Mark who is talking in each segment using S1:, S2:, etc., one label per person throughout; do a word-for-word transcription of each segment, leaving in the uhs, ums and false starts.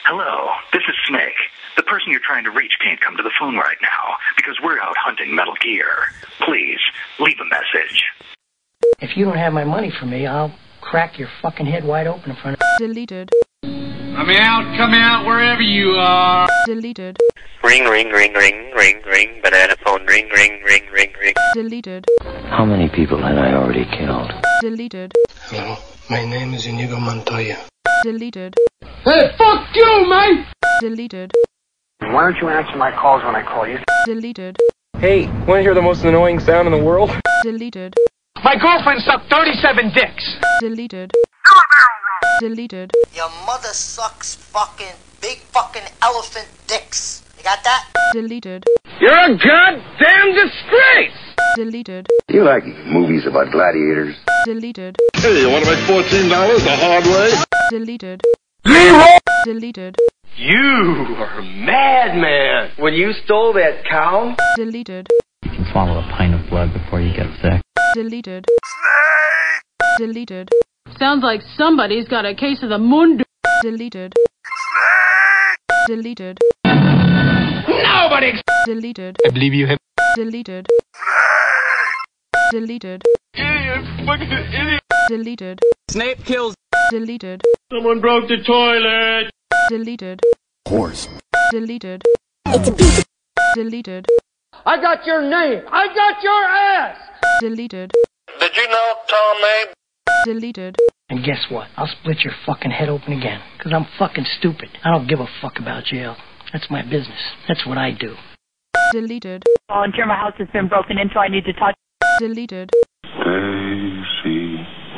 S1: Hello, this is Snake. The person you're trying to reach can't come to the phone right now because we're out hunting Metal Gear. Please, leave a message.
S2: If you don't have my money for me, I'll crack your fucking head wide open in front of...
S3: Deleted.
S4: Come out, come out, wherever you are.
S3: Deleted.
S5: Ring, ring, ring, ring, ring, ring, banana phone, ring, ring, ring, ring, ring.
S3: Deleted.
S6: How many people had I already killed?
S3: Deleted.
S7: Hello, my name is Inigo Montoya.
S3: Deleted.
S4: Hey, fuck you, mate!
S3: Deleted.
S8: Why don't you answer my calls when I call you?
S3: Deleted.
S9: Hey, wanna hear the most annoying sound in the world?
S3: Deleted.
S4: My girlfriend sucked thirty-seven dicks!
S3: Deleted. Deleted.
S10: Your mother sucks fucking big fucking elephant dicks. You got that?
S3: Deleted.
S4: You're a goddamn disgrace!
S3: Deleted.
S11: You like movies about gladiators?
S3: Deleted.
S12: Hey, you wanna make fourteen dollars the hard way?
S3: Deleted.
S4: Leroy!
S3: Deleted.
S9: You are a madman. When you stole that cow?
S3: Deleted.
S13: You can swallow a pint of blood before you get sick.
S3: Deleted.
S11: Snake!
S3: Deleted.
S14: Sounds like somebody's got a case of the mundo.
S3: Deleted.
S11: Snake!
S3: Deleted.
S4: Nobody!
S3: Deleted.
S9: I believe you have...
S3: Deleted.
S11: Snake!
S3: Deleted.
S4: Idiot, fucking idiot!
S3: Deleted.
S4: Snape kills.
S3: Deleted.
S4: Someone broke the toilet.
S3: Deleted.
S11: Horse.
S3: Deleted.
S10: It's a piece of...
S3: Deleted.
S4: I got your name. I got your ass.
S3: Deleted.
S5: Did you know Tom Abe?
S3: Deleted.
S2: And guess what? I'll split your fucking head open again. Because I'm fucking stupid. I don't give a fuck about jail. That's my business. That's what I do.
S3: Deleted.
S15: Volunteer, my house has been broken into. I need to talk.
S3: Deleted.
S11: Daisy.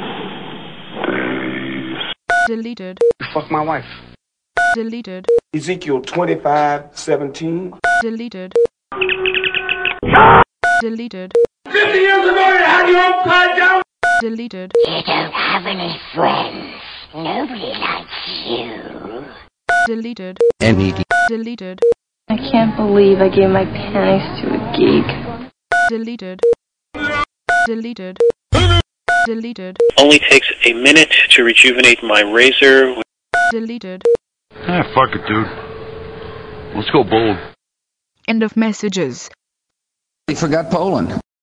S11: Daisy.
S3: Deleted.
S7: Fuck my wife.
S3: Deleted.
S7: Ezekiel twenty-five seventeen.
S3: Deleted. Deleted.
S4: fifty years ago, you had your upside down.
S3: Deleted.
S10: You don't have any friends. Nobody likes you.
S3: Deleted.
S6: Any
S3: Deleted.
S14: I can't believe I gave my panties to a geek.
S3: Deleted. Deleted. Deleted.
S5: Only takes a minute to rejuvenate my razor.
S3: Deleted.
S12: Ah, fuck it, dude. Let's go bold.
S3: End of messages.
S6: He forgot Poland.